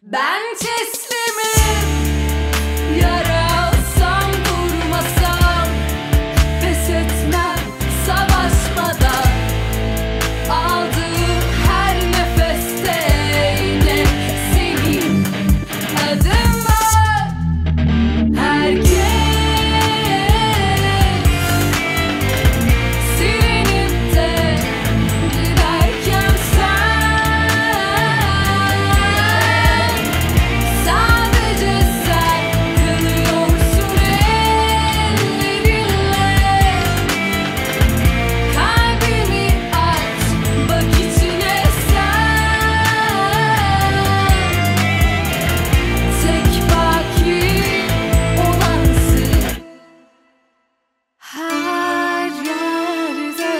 Ben teslimim, yaralsam durmasam, pes etmem savaşmadan. Aldığım her nefeste yine senin adın var. Herkes silinip de giderken sadece sen kalıyorsun ellerinle. Kalbimi aç, bak içine sen. Tek baki olansın her yerde.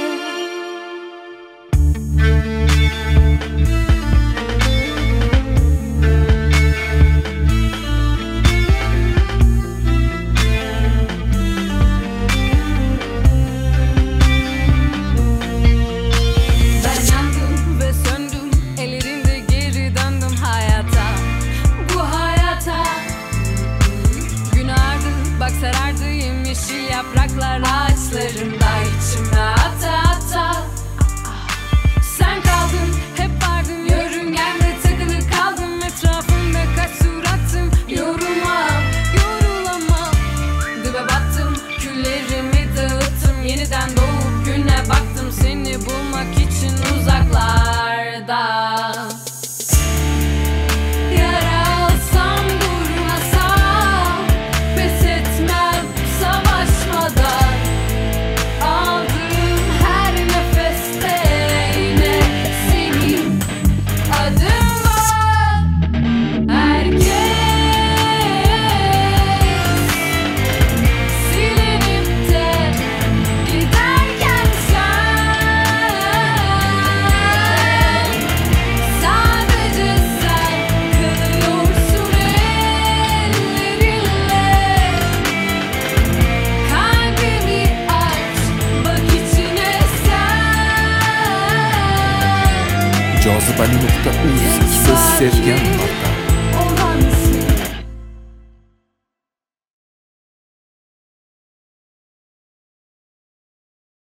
Ben yandım ve söndüm, ellerinde geri döndüm hayata. Bu hayata gün ağardı, bak sarardı yemyeşil yapraklar ağaçlarımda, içime ata ata. Sen kaldın, hep vardın, yörüngemde takılı kaldım. Etrafımda kaç surattım, yorulmam, yorulamam. Dibe battım, küllerimi dağıttım. Yeniden doğup güne baktım, seni bulmak için uzaklarda. Yaralsam durmasam, pes etmem savaşmadan. Aldığım her nefeste yine senin adın var. Herkes silinip de giderken sadece sen kalıyorsun ellerinle. Kalbimi aç, bak içine sen. cazibeli.uz Söz Sevgen Marka.